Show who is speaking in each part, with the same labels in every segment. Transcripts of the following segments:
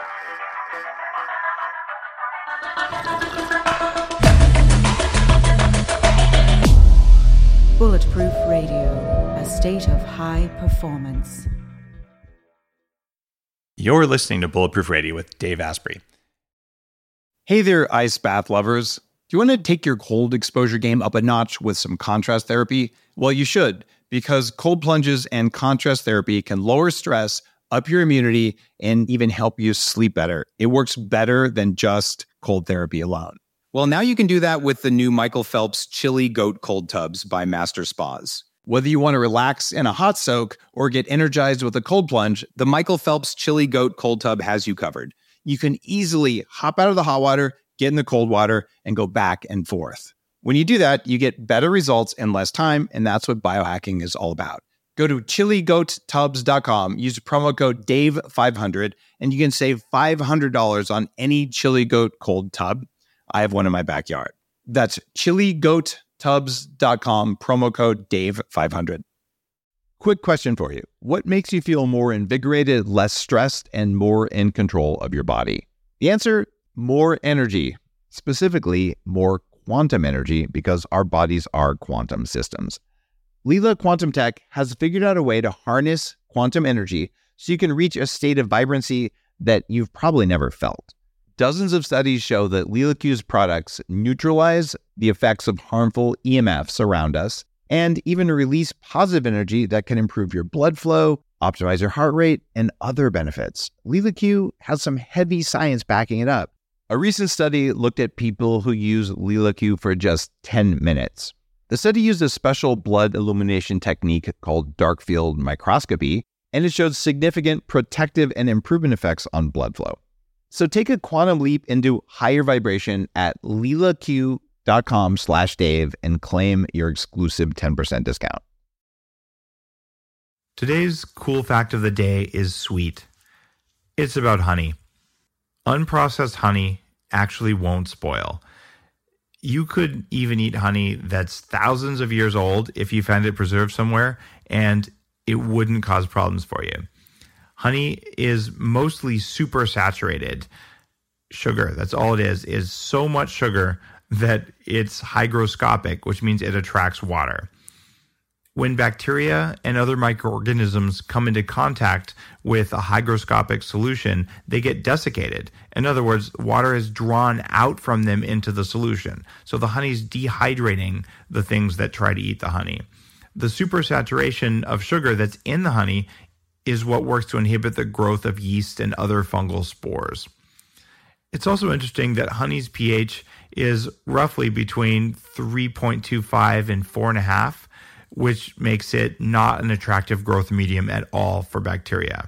Speaker 1: Bulletproof Radio, a state of high performance.
Speaker 2: You're listening to Bulletproof Radio with Dave Asprey.
Speaker 3: Hey there, ice bath lovers. Do you want to take your cold exposure game up a notch with some contrast therapy? Well, you should, because cold plunges and contrast therapy can lower stress, up your immunity, and even help you sleep better. It works better than just cold therapy alone. Well, now you can do that with the new Michael Phelps Chili Goat Cold Tubs by Master Spas. Whether you want to relax in a hot soak or get energized with a cold plunge, the Michael Phelps Chili Goat Cold Tub has you covered. You can easily hop out of the hot water, get in the cold water, and go back and forth. When you do that, you get better results in less time, and that's what biohacking is all about. Go to chiligoattubs.com, use promo code DAVE500, and you can save $500 on any Chili Goat Cold Tub. I have one in my backyard. That's chiligoattubs.com, promo code DAVE500. Quick question for you. What makes you feel more invigorated, less stressed, and more in control of your body? The answer, more energy. Specifically, more quantum energy, because our bodies are quantum systems. Leela Quantum Tech has figured out a way to harness quantum energy so you can reach a state of vibrancy that you've probably never felt. Dozens of studies show that LeelaQ's products neutralize the effects of harmful EMFs around us and even release positive energy that can improve your blood flow, optimize your heart rate, and other benefits. LeelaQ has some heavy science backing it up. A recent study looked at people who use LeelaQ for just 10 minutes. The study used a special blood illumination technique called dark field microscopy, and it showed significant protective and improvement effects on blood flow. So take a quantum leap into higher vibration at leelaq.com/Dave and claim your exclusive 10% discount.
Speaker 2: Today's cool fact of the day is sweet. It's about honey. Unprocessed honey actually won't spoil. You could even eat honey that's thousands of years old if you found it preserved somewhere, and it wouldn't cause problems for you. Honey is mostly supersaturated sugar. That's all it is so much sugar that it's hygroscopic, which means it attracts water. When bacteria and other microorganisms come into contact with a hygroscopic solution, they get desiccated. In other words, water is drawn out from them into the solution. So the honey's dehydrating the things that try to eat the honey. The supersaturation of sugar that's in the honey is what works to inhibit the growth of yeast and other fungal spores. It's also interesting that honey's pH is roughly between 3.25 and 4.5, which makes it not an attractive growth medium at all for bacteria.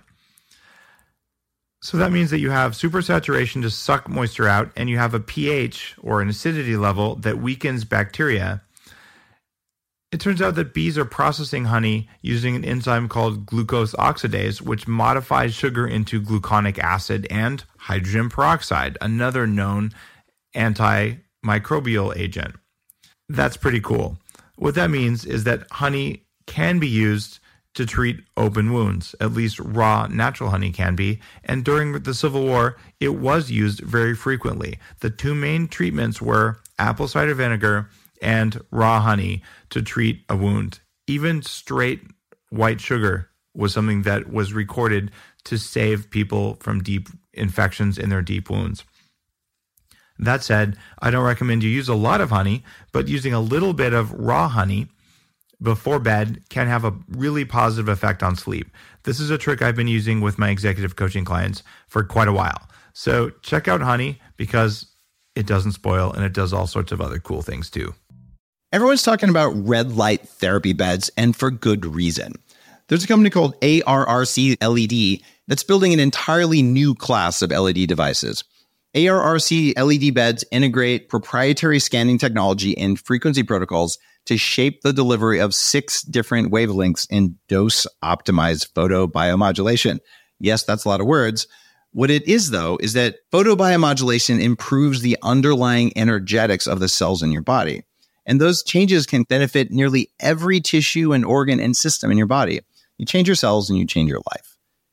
Speaker 2: So that means that you have supersaturation to suck moisture out, and you have a pH or an acidity level that weakens bacteria. It turns out that bees are processing honey using an enzyme called glucose oxidase, which modifies sugar into gluconic acid and hydrogen peroxide, another known antimicrobial agent. That's pretty cool. What that means is that honey can be used to treat open wounds. At least raw natural honey can be. And during the Civil War, it was used very frequently. The two main treatments were apple cider vinegar and raw honey to treat a wound. Even straight white sugar was something that was recorded to save people from deep infections in their deep wounds. That said, I don't recommend you use a lot of honey, but using a little bit of raw honey before bed can have a really positive effect on sleep. This is a trick I've been using with my executive coaching clients for quite a while. So check out honey because it doesn't spoil and it does all sorts of other cool things too.
Speaker 3: Everyone's talking about red light therapy beds, and for good reason. There's a company called ARRC LED that's building an entirely new class of LED devices. ARRC LED beds integrate proprietary scanning technology and frequency protocols to shape the delivery of 6 different wavelengths in dose-optimized photobiomodulation. Yes, that's a lot of words. What it is, though, is that photobiomodulation improves the underlying energetics of the cells in your body. And those changes can benefit nearly every tissue and organ and system in your body. You change your cells and you change your life.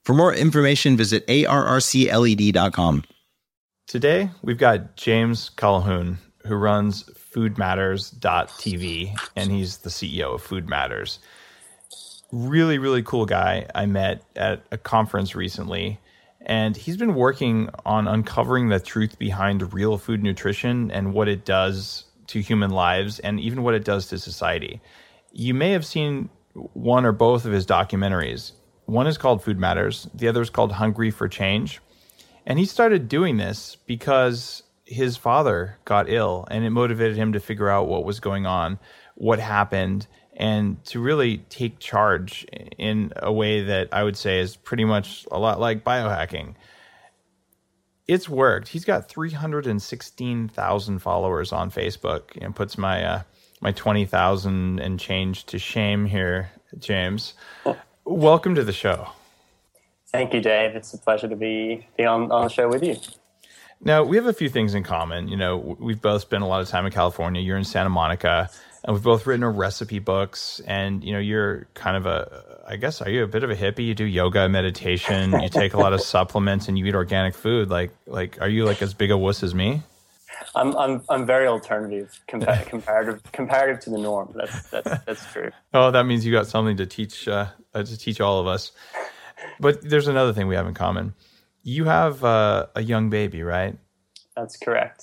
Speaker 3: For more information, visit arrcled.com.
Speaker 2: Today, we've got James Colquhoun, who runs foodmatters.tv, and he's the CEO of Food Matters. Really, really cool guy I met at a conference recently, and he's been working on uncovering the truth behind real food nutrition and what it does to human lives and even what it does to society. You may have seen one or both of his documentaries. One is called Food Matters. The other is called Hungry for Change. And he started doing this because his father got ill, and it motivated him to figure out what was going on, what happened, and to really take charge in a way that I would say is pretty much a lot like biohacking. It's worked. He's got 316,000 followers on Facebook, and puts my 20,000 and change to shame here, James. Welcome to the show.
Speaker 4: Thank you, Dave. It's a pleasure to be on the show with you.
Speaker 2: Now, we have a few things in common. You know, we've both spent a lot of time in California. You're in Santa Monica, and we've both written recipe books. And, you know, you're kind of are you a bit of a hippie? You do yoga, meditation, you take a lot of supplements, and you eat organic food. Like, are you like as big a wuss as me?
Speaker 4: I'm very alternative, comparative to the norm. That's true.
Speaker 2: Oh, that means you got something to teach all of us. But there's another thing we have in common. You have a young baby, right?
Speaker 4: That's correct.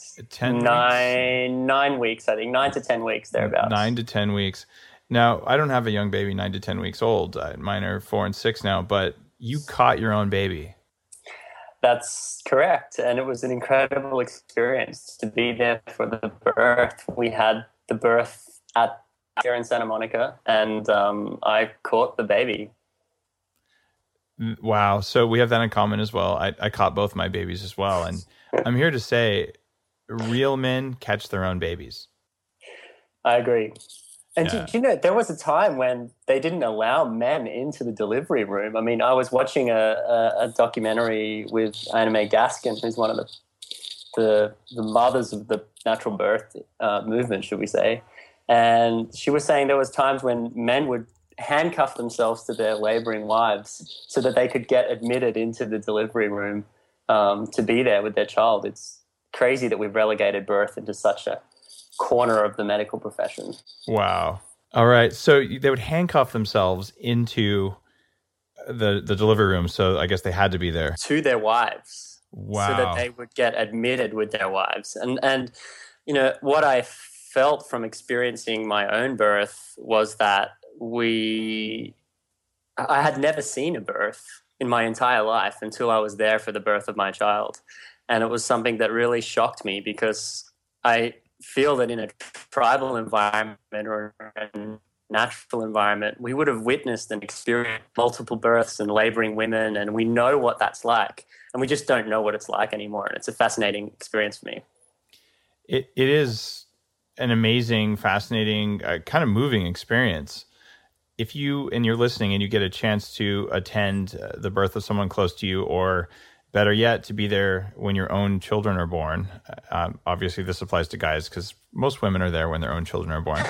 Speaker 4: 9 weeks, I think. 9 to 10 weeks, thereabouts.
Speaker 2: 9 to 10 weeks. Now, I don't have a young baby 9 to 10 weeks old. Mine are 4 and 6 now, but you caught your own baby.
Speaker 4: That's correct. And it was an incredible experience to be there for the birth. We had the birth here in Santa Monica, and I caught the baby.
Speaker 2: Wow. So we have that in common as well. I caught both my babies as well. And I'm here to say real men catch their own babies.
Speaker 4: I agree. And
Speaker 2: Yeah.
Speaker 4: do you know, there was a time when they didn't allow men into the delivery room. I mean, I was watching a documentary with Anna Mae Gaskin, who's one of the mothers of the natural birth movement, should we say. And she was saying there was times when men would handcuff themselves to their laboring wives so that they could get admitted into the delivery room to be there with their child. It's crazy that we've relegated birth into such a corner of the medical profession.
Speaker 2: Wow. All right. So they would handcuff themselves into the delivery room. So I guess they had to be there.
Speaker 4: To their wives.
Speaker 2: Wow.
Speaker 4: So that they would get admitted with their wives. And you know, what I felt from experiencing my own birth was that I had never seen a birth in my entire life until I was there for the birth of my child. And it was something that really shocked me because I feel that in a tribal environment or a natural environment, we would have witnessed and experienced multiple births and laboring women, and we know what that's like. And we just don't know what it's like anymore. And it's a fascinating experience for me.
Speaker 2: It is an amazing, fascinating, kind of moving experience. If you're listening and you get a chance to attend the birth of someone close to you, or better yet, to be there when your own children are born, obviously this applies to guys because most women are there when their own children are born.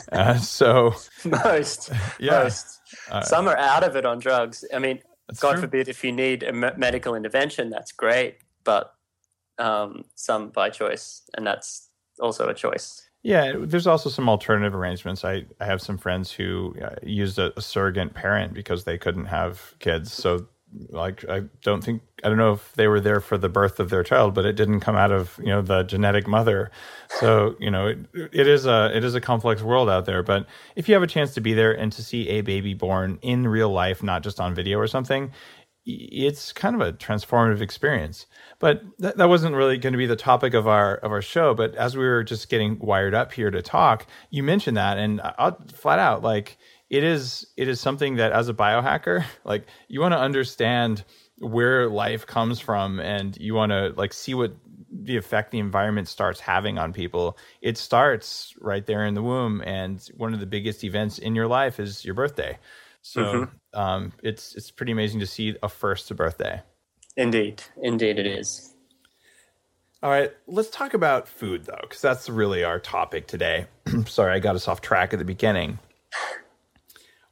Speaker 4: Most. Some are out of it on drugs. I mean, God forbid, if you need a medical intervention, that's great, but some by choice, and that's also a choice.
Speaker 2: Yeah, there's also some alternative arrangements. I have some friends who used a surrogate parent because they couldn't have kids. So, like, I don't know if they were there for the birth of their child, but it didn't come out of, you know, the genetic mother. So, you know, it is a complex world out there. But if you have a chance to be there and to see a baby born in real life, not just on video or something, it's kind of a transformative experience. But that wasn't really going to be the topic of our show. But as we were just getting wired up here to talk, you mentioned that, and I'll flat out, like, it is something that as a biohacker, like, you want to understand where life comes from, and you want to, like, see what the effect the environment starts having on people. It starts right there in the womb, and one of the biggest events in your life is your birthday. So it's pretty amazing to see a first birthday.
Speaker 4: Indeed it is.
Speaker 2: All right, let's talk about food, though, because that's really our topic today. Sorry, I got us off track at the beginning.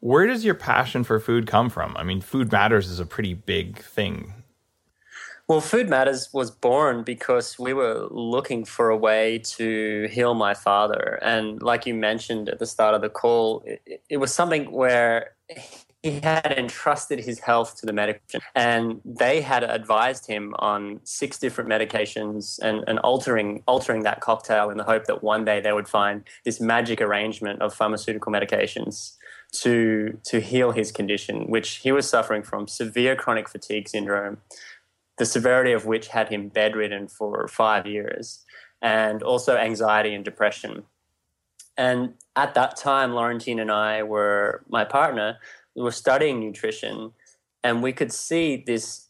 Speaker 2: Where does your passion for food come from? I mean, Food Matters is a pretty big thing.
Speaker 4: Well, Food Matters was born because we were looking for a way to heal my father. And like you mentioned at the start of the call, it was something where he had entrusted his health to the medical, and they had advised him on 6 different medications and altering that cocktail in the hope that one day they would find this magic arrangement of pharmaceutical medications to heal his condition, which he was suffering from severe chronic fatigue syndrome, the severity of which had him bedridden for 5 years, and also anxiety and depression. And at that time, Laurentine and I my partner, we were studying nutrition, and we could see this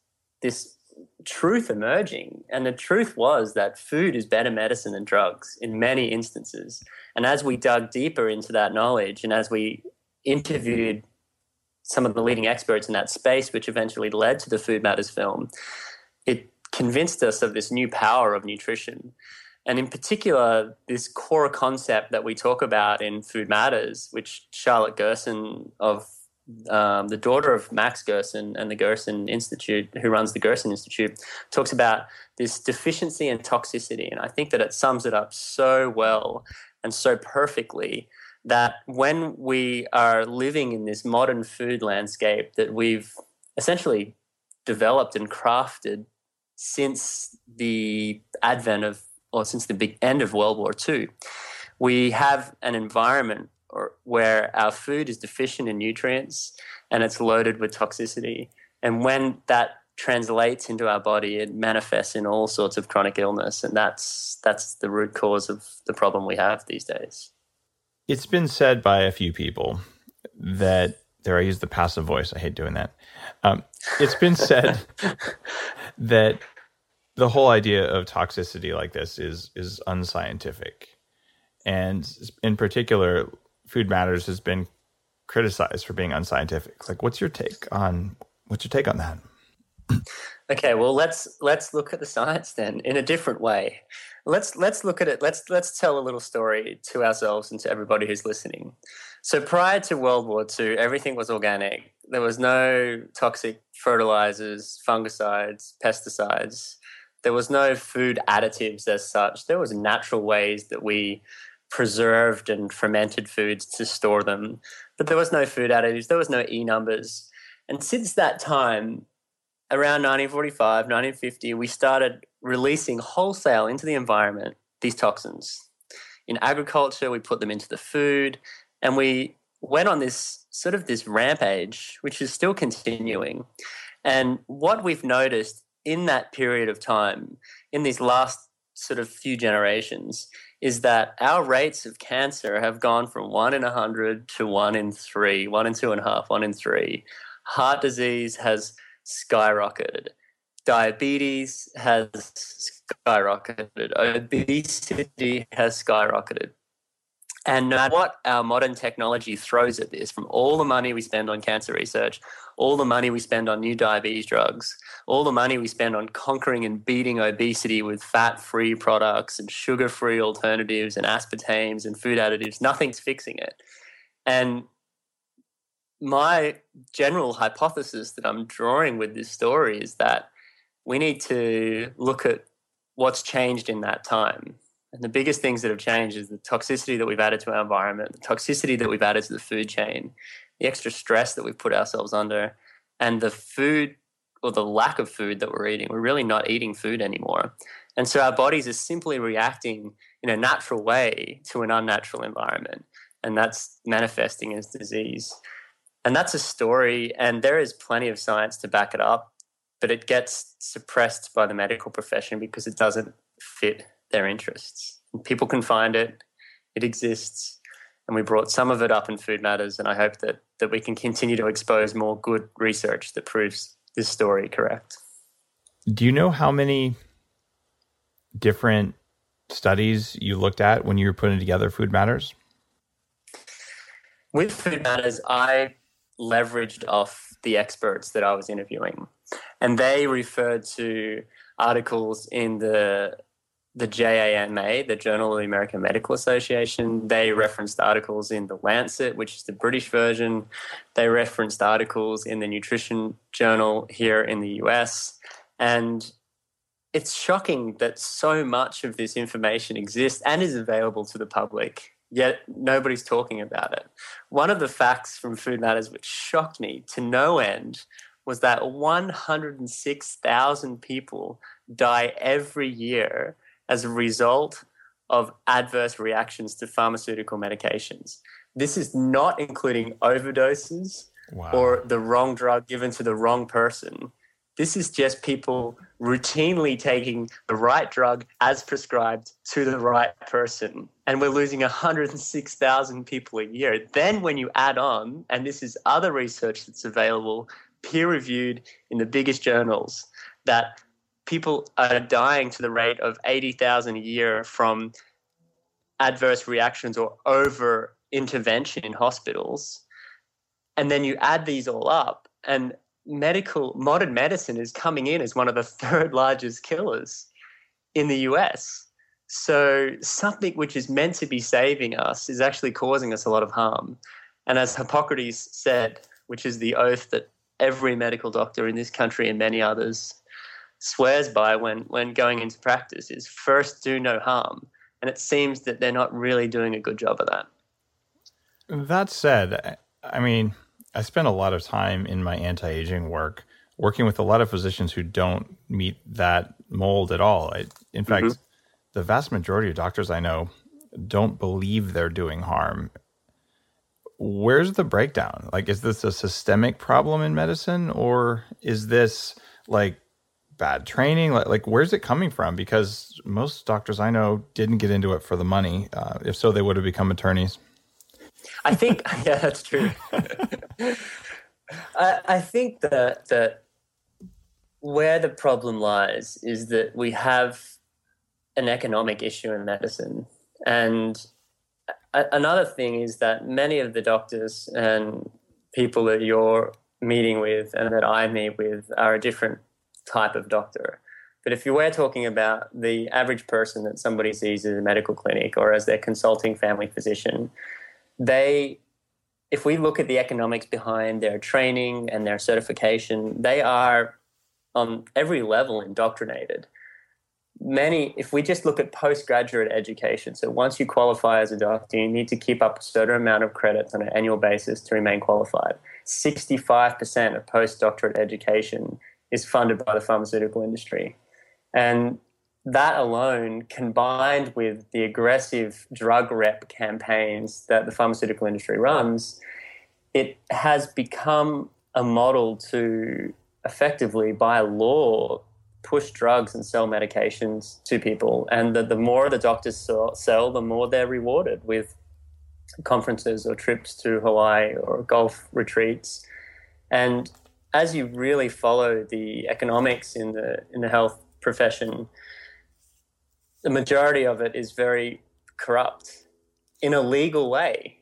Speaker 4: truth emerging. And the truth was that food is better medicine than drugs in many instances. And as we dug deeper into that knowledge, and as we interviewed some of the leading experts in that space, which eventually led to the Food Matters film, it convinced us of this new power of nutrition. And in particular, this core concept that we talk about in Food Matters, which Charlotte Gerson, of the daughter of Max Gerson and the Gerson Institute, who runs the Gerson Institute, talks about this deficiency and toxicity. And I think that it sums it up so well and so perfectly, that when we are living in this modern food landscape that we've essentially developed and crafted since the since the big end of World War II, we have an environment where our food is deficient in nutrients and it's loaded with toxicity. And when that translates into our body, it manifests in all sorts of chronic illness. And that's the root cause of the problem we have these days.
Speaker 2: It's been said by a few people that, there I use the passive voice, I hate doing that. It's been said that the whole idea of toxicity like this is unscientific. And in particular, Food Matters has been criticized for being unscientific. Like, what's your take on that?
Speaker 4: Okay, well, let's look at the science then in a different way. Let's look at it. Let's tell a little story to ourselves and to everybody who's listening. So prior to World War II, everything was organic. There was no toxic fertilizers, fungicides, pesticides. There was no food additives as such. There was natural ways that we preserved and fermented foods to store them. But there was no food additives. There was no E-numbers. And since that time, around 1945, 1950, we started releasing wholesale into the environment these toxins. In agriculture, we put them into the food, and we went on this rampage, which is still continuing. And what we've noticed in that period of time, in these last sort of few generations, is that our rates of cancer have gone from 1 in 100 to 1 in 3, 1 in 2.5, 1 in 3. Heart disease has skyrocketed. Diabetes has skyrocketed. Obesity has skyrocketed. And no matter what our modern technology throws at this, from all the money we spend on cancer research, all the money we spend on new diabetes drugs, all the money we spend on conquering and beating obesity with fat-free products and sugar-free alternatives and aspartames and food additives, nothing's fixing it. And my general hypothesis that I'm drawing with this story is that we need to look at what's changed in that time. And the biggest things that have changed is the toxicity that we've added to our environment, the toxicity that we've added to the food chain, the extra stress that we've put ourselves under, and the food or the lack of food that we're eating. We're really not eating food anymore. And so our bodies are simply reacting in a natural way to an unnatural environment, and that's manifesting as disease. And that's a story, and there is plenty of science to back it up, but it gets suppressed by the medical profession because it doesn't fit their interests. And people can find it, it exists, and we brought some of it up in Food Matters, and I hope that we can continue to expose more good research that proves this story correct.
Speaker 2: Do you know how many different studies you looked at when you were putting together Food Matters?
Speaker 4: With Food Matters, I leveraged off the experts that I was interviewing, and they referred to articles in the the JAMA, the Journal of the American Medical Association. They referenced articles in The Lancet, which is the British version. They referenced articles in the Nutrition Journal here in the US. And it's shocking that so much of this information exists and is available to the public, yet nobody's talking about it. One of the facts from Food Matters which shocked me to no end was that 106,000 people die every year as a result of adverse reactions to pharmaceutical medications. This is not including overdoses or the wrong drug given to the wrong person. This is just people routinely taking the right drug as prescribed to the right person. And we're losing 106,000 people a year. Then when you add on, and this is other research that's available, peer-reviewed in the biggest journals, that people are dying to the rate of 80,000 a year from adverse reactions or over intervention in hospitals. And then you add these all up, and modern medicine is coming in as one of the third largest killers in the US. So something which is meant to be saving us is actually causing us a lot of harm. And as Hippocrates said, which is the oath that every medical doctor in this country and many others swears by when going into practice, is first do no harm. And it seems that they're not really doing a good job of that.
Speaker 2: That said, I mean, I spend a lot of time in my anti-aging work working with a lot of physicians who don't meet that mold at all. In fact, the vast majority of doctors I know don't believe they're doing harm. Where's the breakdown? Like, is this a systemic problem in medicine, or is this like bad training? Like where's it coming from? Because most doctors I know didn't get into it for the money. If so, they would have become attorneys.
Speaker 4: I think, yeah, that's true. I think that where the problem lies is that we have an economic issue in medicine. And another thing is that many of the doctors and people that you're meeting with and that I meet with are a different type of doctor. But if you were talking about the average person that somebody sees at a medical clinic or as their consulting family physician, if we look at the economics behind their training and their certification, they are on every level indoctrinated. If we just look at postgraduate education, so once you qualify as a doctor, you need to keep up a certain amount of credits on an annual basis to remain qualified. 65% of postdoctorate education is funded by the pharmaceutical industry. And that alone, combined with the aggressive drug rep campaigns that the pharmaceutical industry runs, it has become a model to effectively, by law, push drugs and sell medications to people. And the more the doctors sell, the more they're rewarded with conferences or trips to Hawaii or golf retreats. And as you really follow the economics in the health profession, the majority of it is very corrupt in a legal way.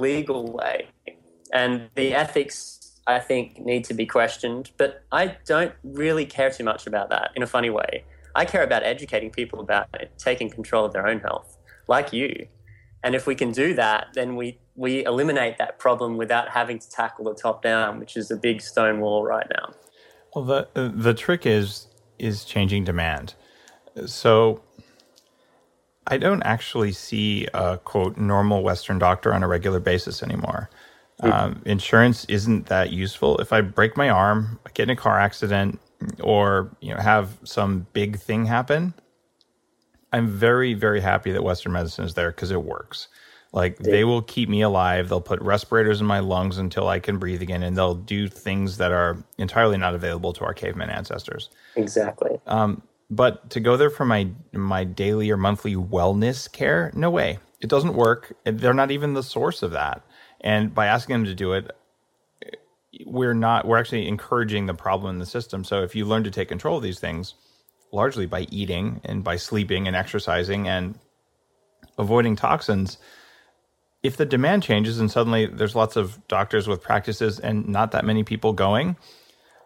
Speaker 4: And the ethics, I think, need to be questioned. But I don't really care too much about that in a funny way. I care about educating people about taking control of their own health, like you. And if we can do that, then we eliminate that problem without having to tackle the top down, which is a big stone wall right now.
Speaker 2: Well, the trick is changing demand. So I don't actually see a, quote, normal Western doctor on a regular basis anymore. Insurance isn't that useful. If I break my arm, get in a car accident, or have some big thing happen, I'm very, very happy that Western medicine is there because it works. Like, they will keep me alive. They'll put respirators in my lungs until I can breathe again, and they'll do things that are entirely not available to our caveman ancestors.
Speaker 4: Exactly.
Speaker 2: But to go there for my daily or monthly wellness care, no way. It doesn't work. They're not even the source of that. And by asking them to do it, we're actually encouraging the problem in the system. So if you learn to take control of these things, largely by eating and by sleeping and exercising and avoiding toxins, if the demand changes and suddenly there's lots of doctors with practices and not that many people going,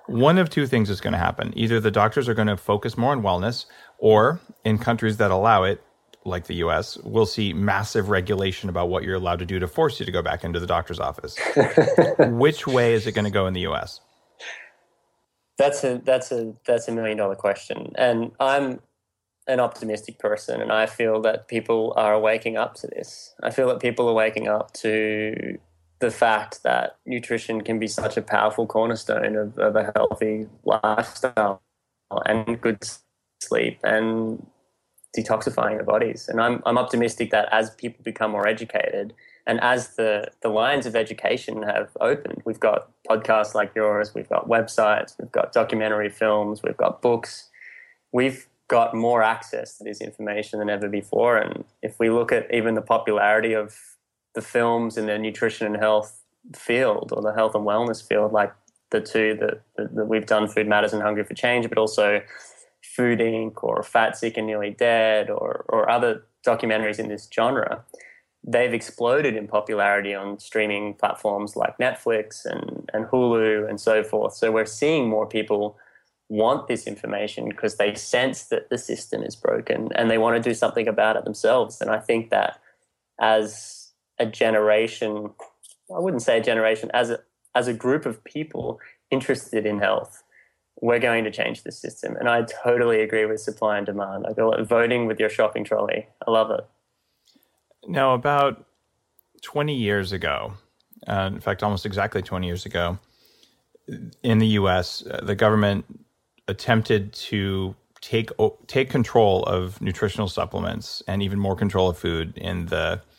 Speaker 2: one of two things is going to happen. Either the doctors are going to focus more on wellness, or in countries that allow it, like the US, we'll see massive regulation about what you're allowed to do to force you to go back into the doctor's office. Which way is it going to go in the US?
Speaker 4: That's a $1 million question. And I'm an optimistic person, and I feel that people are waking up to this. I feel that people are waking up to the fact that nutrition can be such a powerful cornerstone of a healthy lifestyle and good sleep and detoxifying the bodies. And I'm optimistic that as people become more educated and as the lines of education have opened, we've got podcasts like yours, we've got websites, we've got documentary films, we've got books, we've got more access to this information than ever before. And if we look at even the popularity of the films in the nutrition and health field, or the health and wellness field, like the two that we've done, Food Matters and Hungry for Change, but also Food Inc. or Fat, Sick and Nearly Dead, or other documentaries in this genre, they've exploded in popularity on streaming platforms like Netflix and Hulu and so forth. So we're seeing more people want this information because they sense that the system is broken and they want to do something about it themselves. And I think that as a generation, I wouldn't say a generation, as a group of people interested in health, we're going to change the system. And I totally agree with supply and demand. I go voting with your shopping trolley. I love it.
Speaker 2: Now, about 20 years ago, in fact, almost exactly 20 years ago, in the U.S., the government attempted to take control of nutritional supplements and even more control of food in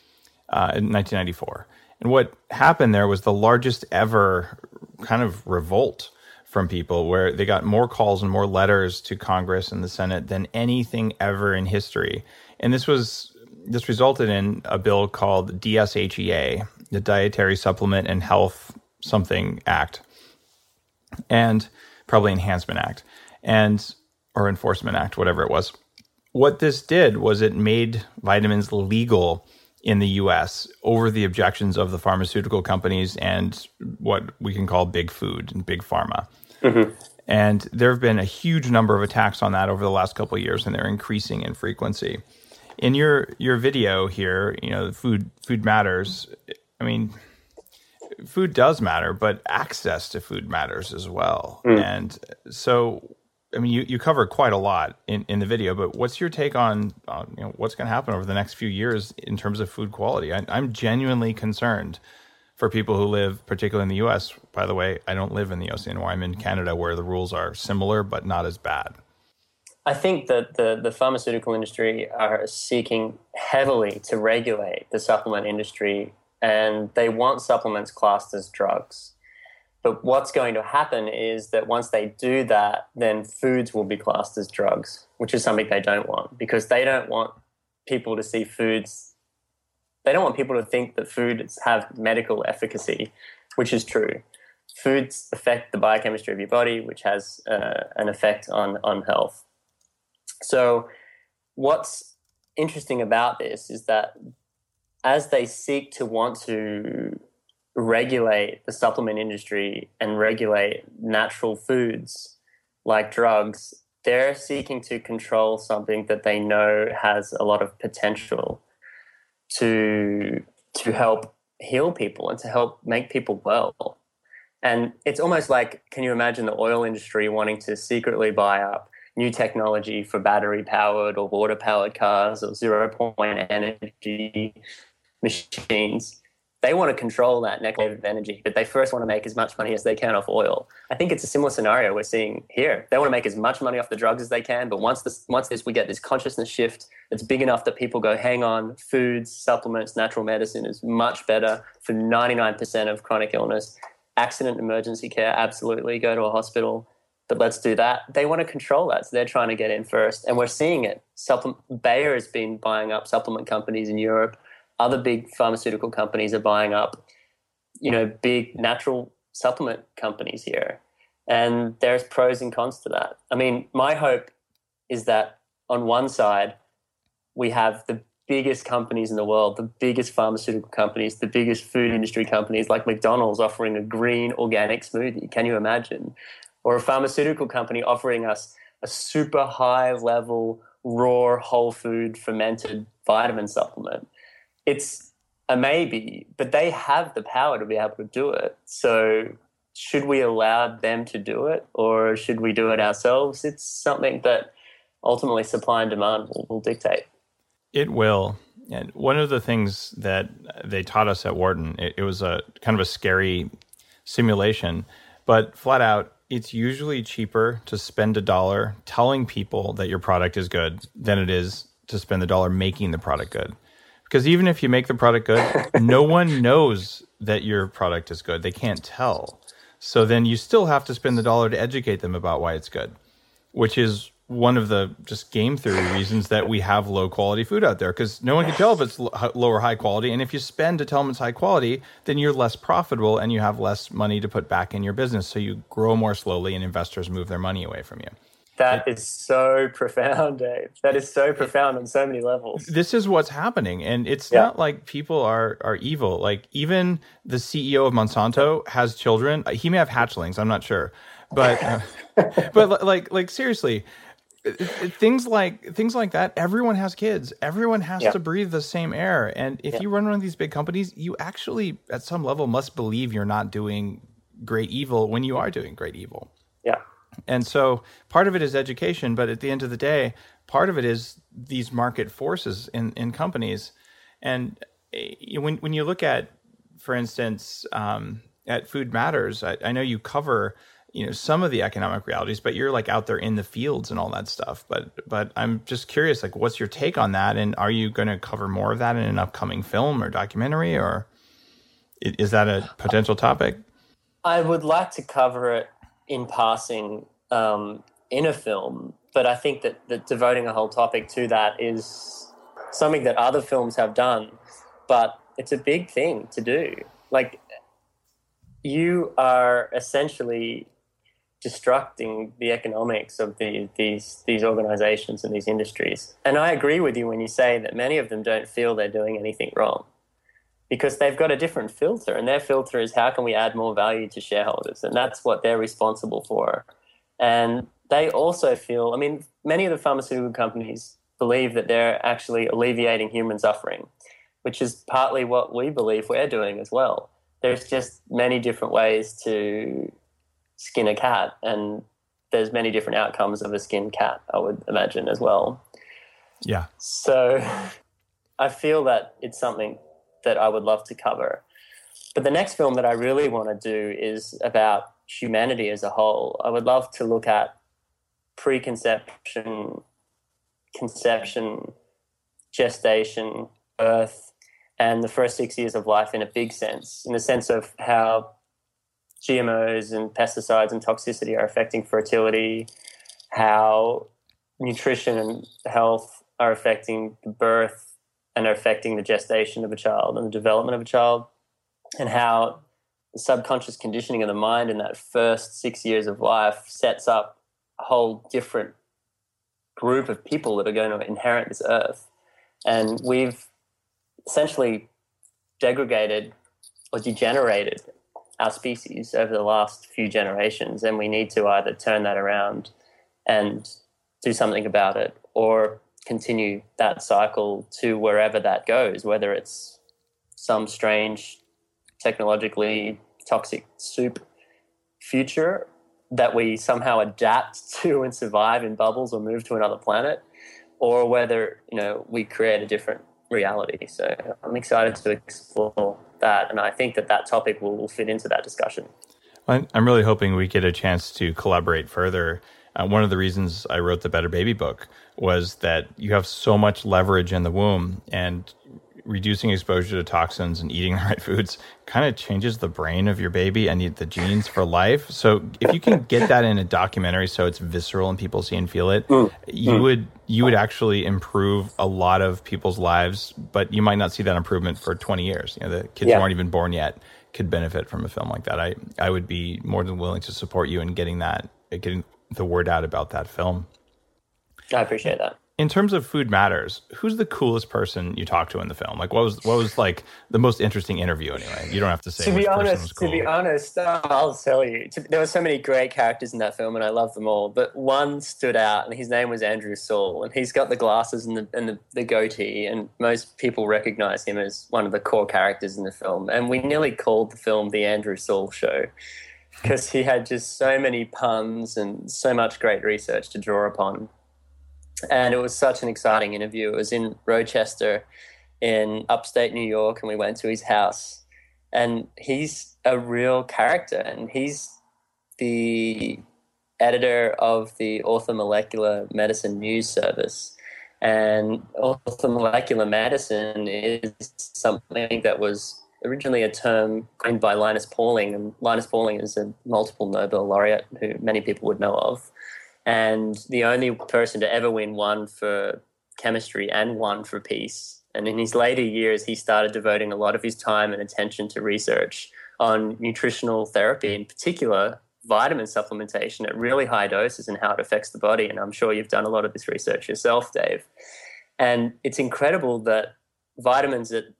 Speaker 2: 1994. And what happened there was the largest ever kind of revolt from people, where they got more calls and more letters to Congress and the Senate than anything ever in history. And this resulted in a bill called DSHEA, the Dietary Supplement and Health Something Act, and probably Enhancement Act, or Enforcement Act, whatever it was. What this did was it made vitamins legal in the U.S. over the objections of the pharmaceutical companies and what we can call big food and big pharma. Mm-hmm. And there have been a huge number of attacks on that over the last couple of years, and they're increasing in frequency. In your video here, food matters. I mean, food does matter, but access to food matters as well. Mm. And so, I mean, you cover quite a lot in the video, but what's your take on what's going to happen over the next few years in terms of food quality? I'm genuinely concerned for people who live, particularly in the U.S. By the way, I don't live in the OCNY. I'm in Canada, where the rules are similar but not as bad.
Speaker 4: I think that the pharmaceutical industry are seeking heavily to regulate the supplement industry, and they want supplements classed as drugs. But what's going to happen is that once they do that, then foods will be classed as drugs, which is something they don't want, because they don't want people to see foods. They don't want people to think that foods have medical efficacy, which is true. Foods affect the biochemistry of your body, which has an effect on health. So what's interesting about this is that as they seek to want to regulate the supplement industry and regulate natural foods like drugs, they're seeking to control something that they know has a lot of potential to help heal people and to help make people well. And it's almost like, can you imagine the oil industry wanting to secretly buy up new technology for battery-powered or water-powered cars or zero-point energy machines? They want to control that next wave of energy, but they first want to make as much money as they can off oil. I think it's a similar scenario we're seeing here. They want to make as much money off the drugs as they can, but once we get this consciousness shift that's big enough that people go, hang on, foods, supplements, natural medicine is much better for 99% of chronic illness. Accident emergency care, absolutely, go to a hospital, but let's do that. They want to control that, so they're trying to get in first, and we're seeing it. Bayer has been buying up supplement companies in Europe. Other big pharmaceutical companies are buying up, big natural supplement companies here. And there's pros and cons to that. I mean, my hope is that on one side, we have the biggest companies in the world, the biggest pharmaceutical companies, the biggest food industry companies like McDonald's offering a green organic smoothie. Can you imagine? or a pharmaceutical company offering us a super high level, raw, whole food, fermented vitamin supplement. It's a maybe, but they have the power to be able to do it. So should we allow them to do it, or should we do it ourselves? It's something that ultimately supply and demand will dictate.
Speaker 2: It will. And one of the things that they taught us at Wharton, it was a kind of a scary simulation, but flat out, it's usually cheaper to spend $1 telling people that your product is good than it is to spend the $1 making the product good. Because even if you make the product good, no one knows that your product is good. They can't tell. So then you still have to spend the $1 to educate them about why it's good, which is one of the just game theory reasons that we have low quality food out there, because no one can tell if it's low or high quality. And if you spend to tell them it's high quality, then you're less profitable and you have less money to put back in your business. So you grow more slowly and investors move their money away from you.
Speaker 4: That is so profound, Dave. That is so profound on so many levels.
Speaker 2: This is what's happening. And it's not like people are evil. Like even the CEO of Monsanto has children. He may have hatchlings. I'm not sure. But but like seriously, things like that, everyone has kids. Everyone has to breathe the same air. And if you run one of these big companies, you actually, at some level, must believe you're not doing great evil when you are doing great evil.
Speaker 4: Yeah.
Speaker 2: And so part of it is education, but at the end of the day, part of it is these market forces in companies. And when you look at, for instance, at Food Matters, I know you cover some of the economic realities, but you're like out there in the fields and all that stuff. But I'm just curious, like, what's your take on that? And are you going to cover more of that in an upcoming film or documentary, or is that a potential topic?
Speaker 4: I would like to cover it in passing in a film, but I think that devoting a whole topic to that is something that other films have done, but it's a big thing to do. Like, you are essentially destructing the economics of these organizations and these industries. And I agree with you when you say that many of them don't feel they're doing anything wrong, because they've got a different filter, and their filter is how can we add more value to shareholders, and that's what they're responsible for. And they also feel, I mean, many of the pharmaceutical companies believe that they're actually alleviating human suffering, which is partly what we believe we're doing as well. There's just many different ways to skin a cat, and there's many different outcomes of a skinned cat, I would imagine, as well.
Speaker 2: Yeah.
Speaker 4: So I feel that it's something that I would love to cover. But the next film that I really want to do is about humanity as a whole. I would love to look at preconception, conception, gestation, birth, and the first 6 years of life in a big sense, in the sense of how GMOs and pesticides and toxicity are affecting fertility, how nutrition and health are affecting the birth and are affecting the gestation of a child and the development of a child, and how the subconscious conditioning of the mind in that first 6 years of life sets up a whole different group of people that are going to inherit this earth. And we've essentially degraded or degenerated our species over the last few generations, and we need to either turn that around and do something about it, or continue that cycle to wherever that goes, whether it's some strange technologically toxic soup future that we somehow adapt to and survive in bubbles or move to another planet, or whether we create a different reality. So I'm excited to explore that, and I think that topic will fit into that discussion.
Speaker 2: I'm really hoping we get a chance to collaborate further. One of the reasons I wrote the Better Baby book was that you have so much leverage in the womb, and reducing exposure to toxins and eating the right foods kind of changes the brain of your baby and the genes for life. So if you can get that in a documentary so it's visceral and people see and feel it, you would actually improve a lot of people's lives, but you might not see that improvement for 20 years. The kids who aren't even born yet could benefit from a film like that. I would be more than willing to support you in getting the word out about that film.
Speaker 4: I appreciate that.
Speaker 2: In terms of Food Matters, who's the coolest person you talked to in the film? Like, what was like the most interesting interview? Anyway, you don't have to say.
Speaker 4: To be
Speaker 2: cool.
Speaker 4: honest, I'll tell you. There were so many great characters in that film, and I love them all. But one stood out, and his name was Andrew Saul, and he's got the glasses and the goatee, and most people recognize him as one of the core characters in the film. And we nearly called the film The Andrew Saul Show because he had just so many puns and so much great research to draw upon. And it was such an exciting interview. It was in Rochester in upstate New York, and we went to his house. And he's a real character, and he's the editor of the Orthomolecular Medicine News Service. And orthomolecular medicine is something that was originally a term coined by Linus Pauling, and Linus Pauling is a multiple Nobel laureate who many people would know of. And the only person to ever win one for chemistry and one for peace. And in his later years, he started devoting a lot of his time and attention to research on nutritional therapy, in particular vitamin supplementation at really high doses and how it affects the body. And I'm sure you've done a lot of this research yourself, Dave. And it's incredible that vitamins at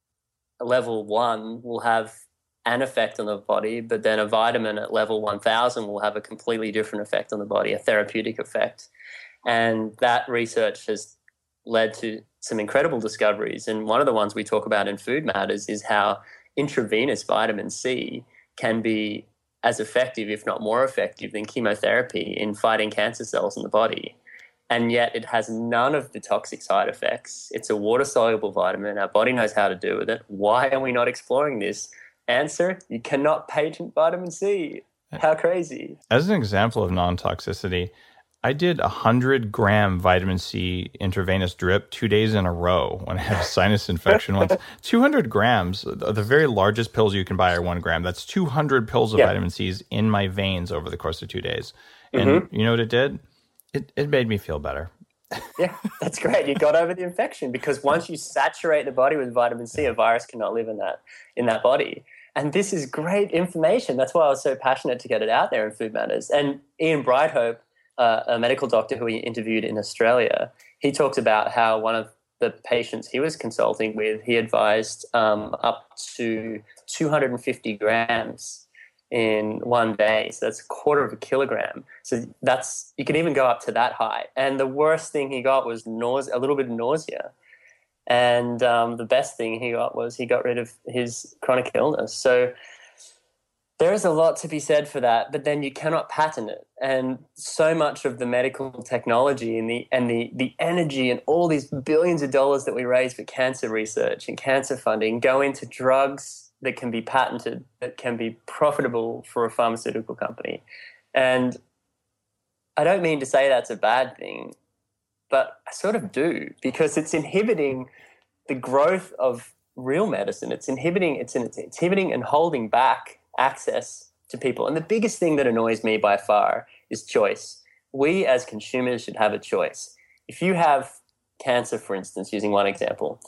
Speaker 4: level 1 will have an effect on the body, but then a vitamin at level 1000 will have a completely different effect on the body, a therapeutic effect. And that research has led to some incredible discoveries. And one of the ones we talk about in Food Matters is how intravenous vitamin C can be as effective, if not more effective, than chemotherapy in fighting cancer cells in the body. And yet it has none of the toxic side effects. It's a water-soluble vitamin. Our body knows how to do with it. Why are we not exploring this? Answer, you cannot patent vitamin C. How crazy.
Speaker 2: As an example of non-toxicity, I did 100-gram vitamin C intravenous drip 2 days in a row when I had a sinus infection once. 200 grams, the very largest pills you can buy are 1 gram. That's 200 pills of vitamin C's in my veins over the course of 2 days. And you know what it did? It made me feel better.
Speaker 4: Yeah, that's great. You got over the infection because once you saturate the body with vitamin C, a virus cannot live in that body. And this is great information. That's why I was so passionate to get it out there in Food Matters. And Ian Brighthope, a medical doctor who we interviewed in Australia, he talked about how one of the patients he was consulting with, he advised up to 250 grams in 1 day. So that's 1/4 kilogram. So you can even go up to that high. And the worst thing he got was a little bit of nausea. And the best thing he got was he got rid of his chronic illness. So there is a lot to be said for that, but then you cannot patent it. And so much of the medical technology and the energy and all these billions of dollars that we raise for cancer research and cancer funding go into drugs that can be patented, that can be profitable for a pharmaceutical company. And I don't mean to say that's a bad thing, but I sort of do, because it's inhibiting the growth of real medicine. It's inhibiting and holding back access to people. And the biggest thing that annoys me by far is choice. We as consumers should have a choice. If you have cancer, for instance, using one example,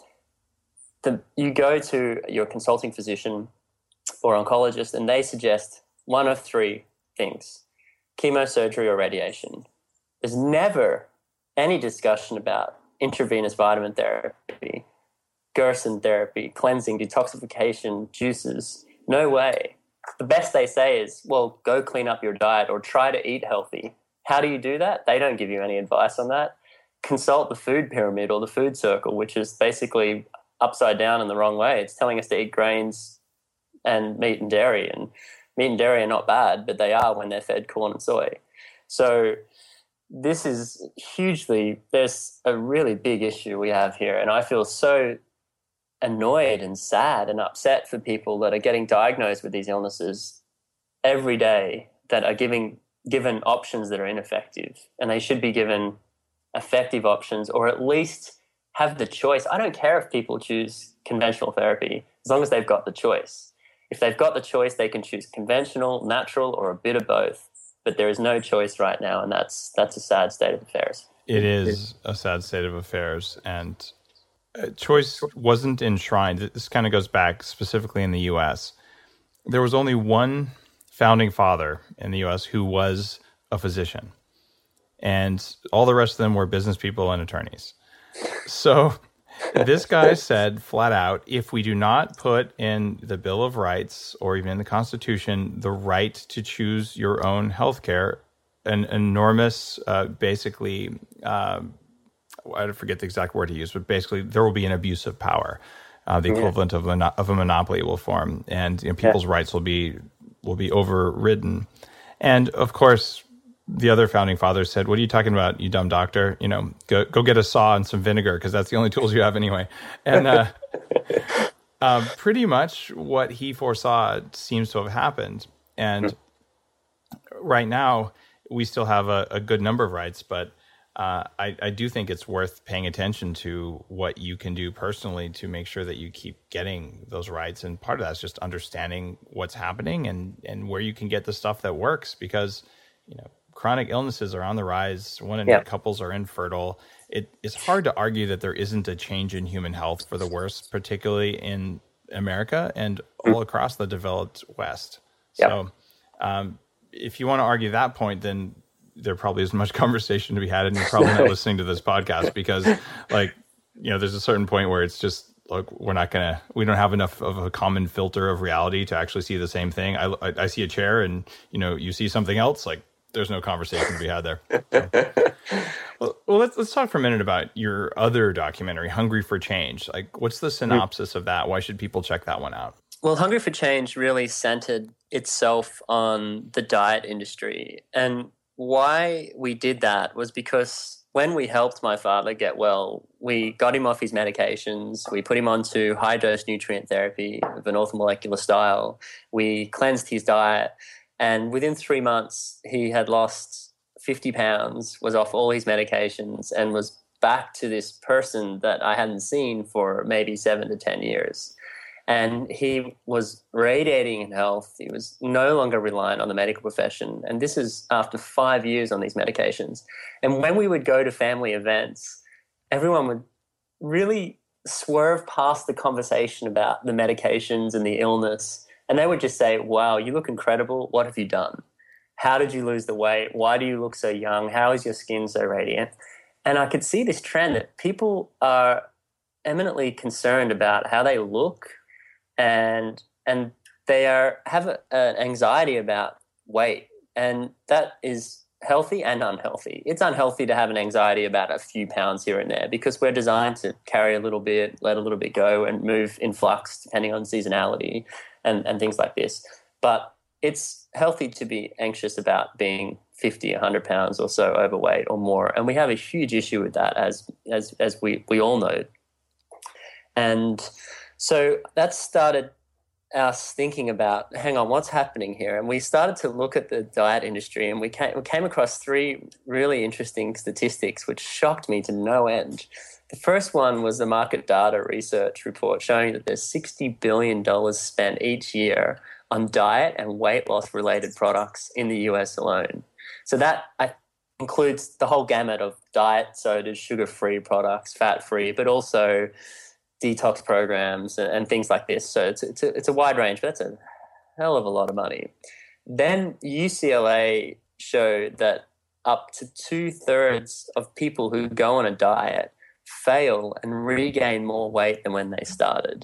Speaker 4: you go to your consulting physician or oncologist and they suggest one of 3 things: chemosurgery or radiation. There's never any discussion about intravenous vitamin therapy, Gerson therapy, cleansing, detoxification, juices. No way. The best they say is, well, go clean up your diet or try to eat healthy. How do you do that? They don't give you any advice on that. Consult the food pyramid or the food circle, which is basically upside down in the wrong way. It's telling us to eat grains and meat and dairy. And meat and dairy are not bad, but they are when they're fed corn and soy. So this is there's a really big issue we have here. And I feel so annoyed and sad and upset for people that are getting diagnosed with these illnesses every day, that are given options that are ineffective. And they should be given effective options, or at least have the choice. I don't care if people choose conventional therapy, as long as they've got the choice. If they've got the choice, they can choose conventional, natural, or a bit of both. But there is no choice right now, and that's a sad state of affairs.
Speaker 2: It is a sad state of affairs, and choice wasn't enshrined. This kind of goes back specifically in the U.S. There was only one founding father in the U.S. who was a physician, and all the rest of them were business people and attorneys. So this guy said flat out, if we do not put in the Bill of Rights or even in the Constitution the right to choose your own healthcare, an enormous, basically, I forget the exact word he used, but basically there will be an abuse of power. The equivalent of a monopoly will form, and people's rights will be overridden. And of course, the other founding fathers said, "What are you talking about, you dumb doctor? Go get a saw and some vinegar, because that's the only tools you have anyway." And pretty much what he foresaw seems to have happened. And right now, we still have a good number of rights, but I do think it's worth paying attention to what you can do personally to make sure that you keep getting those rights. And part of that's just understanding what's happening and where you can get the stuff that works, because chronic illnesses are on the rise. 1 in 8 couples are infertile. It's hard to argue that there isn't a change in human health for the worse, particularly in America and all across the developed West. So if you want to argue that point, then there probably isn't much conversation to be had, and you're probably not listening to this podcast, because there's a certain point where it's just, look, we don't have enough of a common filter of reality to actually see the same thing. I see a chair and, you see something else, like there's no conversation to be had there. So, well, let's talk for a minute about your other documentary, Hungry for Change. Like, what's the synopsis of that? Why should people check that one out?
Speaker 4: Well, Hungry for Change really centered itself on the diet industry. And why we did that was because when we helped my father get well, we got him off his medications. We put him onto high-dose nutrient therapy of an orthomolecular style. We cleansed his diet. And within 3 months, he had lost 50 pounds, was off all his medications, and was back to this person that I hadn't seen for maybe 7 to 10 years. And he was radiating in health. He was no longer reliant on the medical profession. And this is after 5 years on these medications. And when we would go to family events, everyone would really swerve past the conversation about the medications and the illness. And they would just say, "Wow, you look incredible. What have you done? How did you lose the weight? Why do you look so young? How is your skin so radiant?" And I could see this trend that people are eminently concerned about how they look, and they have an anxiety about weight, and that is healthy and unhealthy. It's unhealthy to have an anxiety about a few pounds here and there, because we're designed to carry a little bit, let a little bit go, and move in flux depending on seasonality and things like this. But it's healthy to be anxious about being 50, 100 pounds or so overweight or more, and we have a huge issue with that, as we all know. And so that started us thinking about, hang on, what's happening here? And we started to look at the diet industry, and we came across 3 really interesting statistics which shocked me to no end. The first one was the market data research report showing that there's $60 billion spent each year on diet and weight loss related products in the US alone. So that includes the whole gamut of diet sodas, sugar-free products, fat-free, but also detox programs and things like this. So it's a wide range, but that's a hell of a lot of money. Then UCLA showed that up to 2/3 of people who go on a diet fail and regain more weight than when they started.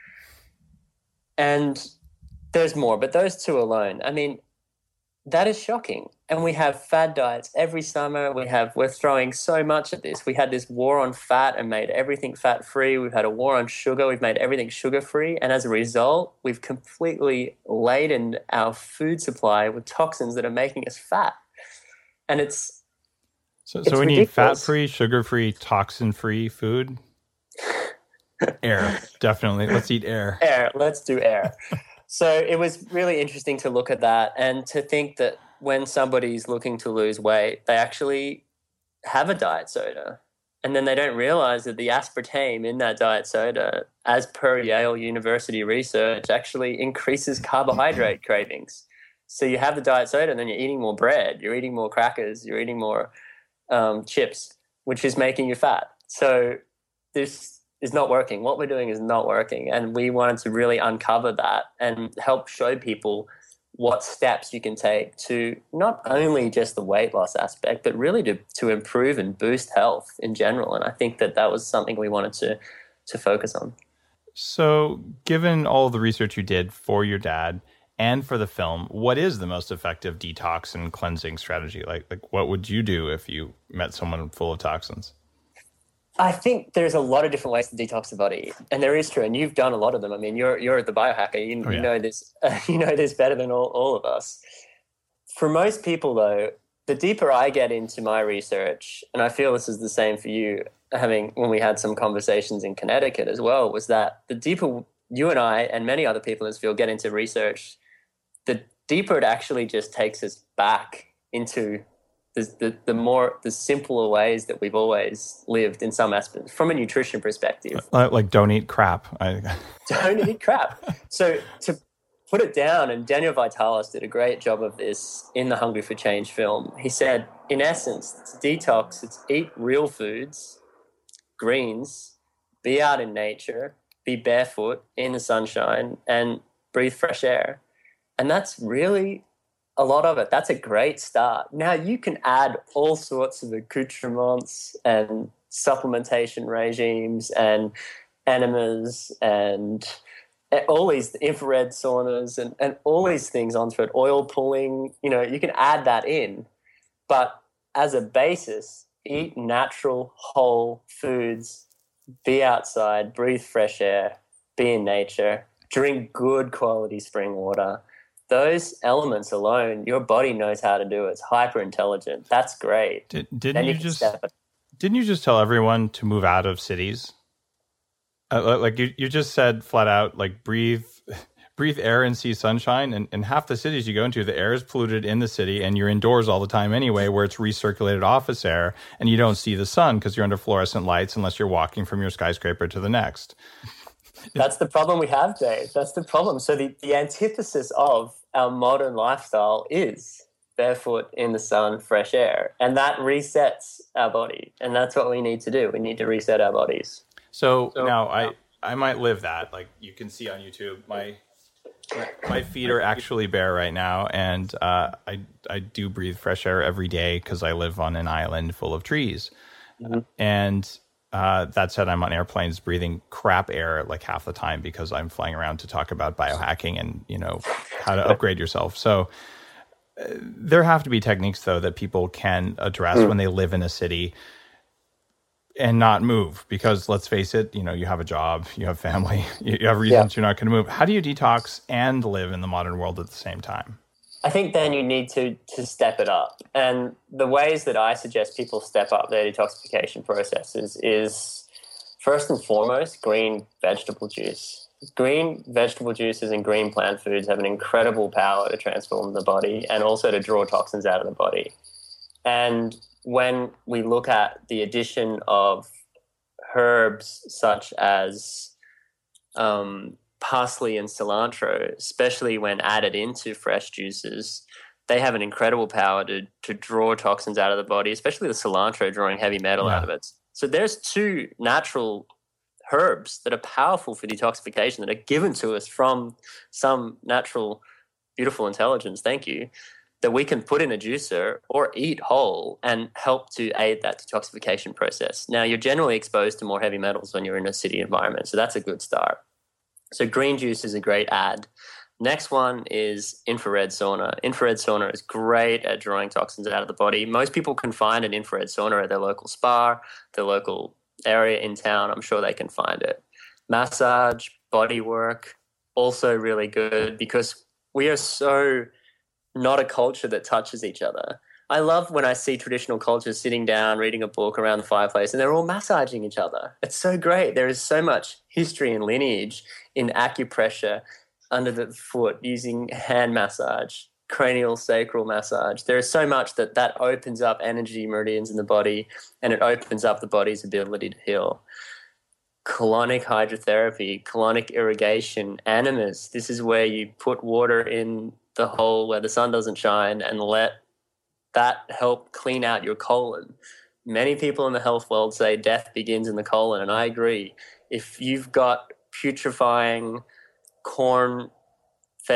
Speaker 4: And there's more, but those 2 alone, I mean, that is shocking. And we have fad diets every summer. We're throwing so much at this. We had this war on fat and made everything fat-free. We've had a war on sugar. We've made everything sugar-free. And as a result, we've completely laden our food supply with toxins that are making us fat. And it's
Speaker 2: So we need fat-free, sugar-free, toxin-free food? Air, definitely. Let's eat air.
Speaker 4: Air. Let's do air. So it was really interesting to look at that and to think that when somebody's looking to lose weight, they actually have a diet soda. And then they don't realize that the aspartame in that diet soda, as per Yale University research, actually increases carbohydrate cravings. So you have the diet soda and then you're eating more bread, you're eating more crackers, you're eating more chips, which is making you fat. So this is not working. What we're doing is not working. And we wanted to really uncover that and help show people what steps you can take to not only just the weight loss aspect, but really to improve and boost health in general. And I think that was something we wanted to focus on.
Speaker 5: So given all the research you did for your dad and for the film, what is the most effective detox and cleansing strategy? Like what would you do if you met someone full of toxins?
Speaker 4: I think there's a lot of different ways to detox the body, and there is true. And you've done a lot of them. I mean, you're the biohacker. You know this. You know this better than all of us. For most people, though, the deeper I get into my research, and I feel this is the same for you, when we had some conversations in Connecticut as well, was that the deeper you and I and many other people in this field get into research, the deeper it actually just takes us back into the simpler ways that we've always lived in some aspects from a nutrition perspective.
Speaker 5: Like don't eat crap.
Speaker 4: Don't eat crap. So to put it down, and Daniel Vitalis did a great job of this in the Hungry for Change film. He said, in essence, to detox, it's eat real foods, greens, be out in nature, be barefoot in the sunshine, and breathe fresh air. And that's really a lot of it. That's a great start. Now you can add all sorts of accoutrements and supplementation regimes and enemas and all these infrared saunas and all these things onto it, oil pulling, you can add that in. But as a basis, eat natural, whole foods, be outside, breathe fresh air, be in nature, drink good quality spring water. Those elements alone, your body knows how to do it. It's hyper intelligent. That's great.
Speaker 5: Didn't you just tell everyone to move out of cities? Like you just said flat out, like breathe air and see sunshine. And half the cities you go into, the air is polluted in the city, and you're indoors all the time anyway, where it's recirculated office air, and you don't see the sun because you're under fluorescent lights unless you're walking from your skyscraper to the next.
Speaker 4: That's the problem we have, Dave. That's the problem. So the antithesis of our modern lifestyle is barefoot in the sun, fresh air. And that resets our body. And that's what we need to do. We need to reset our bodies.
Speaker 5: So now I might live that. Like you can see on YouTube, my feet are actually bare right now. And I do breathe fresh air every day because I live on an island full of trees. Mm-hmm. And that said, I'm on airplanes breathing crap air like half the time because I'm flying around to talk about biohacking and, how to upgrade yourself. So there have to be techniques, though, that people can address when they live in a city and not move. Because let's face it, you have a job, you have family, you have reasons you're not going to move. How do you detox and live in the modern world at the same time?
Speaker 4: I think then you need to step it up. And the ways that I suggest people step up their detoxification processes is, first and foremost, green vegetable juice. Green vegetable juices and green plant foods have an incredible power to transform the body and also to draw toxins out of the body. And when we look at the addition of herbs such as parsley and cilantro, especially when added into fresh juices, they have an incredible power to draw toxins out of the body, especially the cilantro drawing heavy metal out of it. So there's two natural herbs that are powerful for detoxification that are given to us from some natural, beautiful intelligence, thank you, that we can put in a juicer or eat whole and help to aid that detoxification process. Now, you're generally exposed to more heavy metals when you're in a city environment, so that's a good start. So green juice is a great add. Next one is infrared sauna. Infrared sauna is great at drawing toxins out of the body. Most people can find an infrared sauna at their local spa, their local area in town. I'm sure they can find it. Massage, body work, also really good because we are so not a culture that touches each other. I love when I see traditional cultures sitting down, reading a book around the fireplace, and they're all massaging each other. It's so great. There is so much history and lineage in acupressure under the foot, using hand massage, cranial sacral massage. There is so much that opens up energy meridians in the body, and it opens up the body's ability to heal. Colonic hydrotherapy, colonic irrigation, enemas. This is where you put water in the hole where the sun doesn't shine and let that help clean out your colon. Many people in the health world say death begins in the colon, and I agree. If you've got putrefying, corn-fed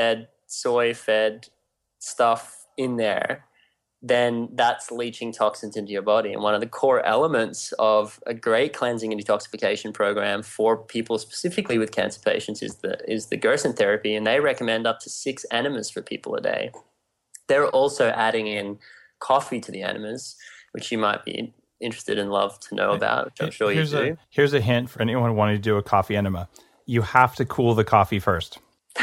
Speaker 4: soy-fed stuff in there, then that's leaching toxins into your body. And one of the core elements of a great cleansing and detoxification program for people specifically with cancer patients is the Gerson therapy, and they recommend up to 6 enemas for people a day. They're also adding in coffee to the enemas, which you might be interested and love to know about, which I'm sure you do.
Speaker 5: Here's a hint for anyone wanting to do a coffee enema. You have to cool the coffee first.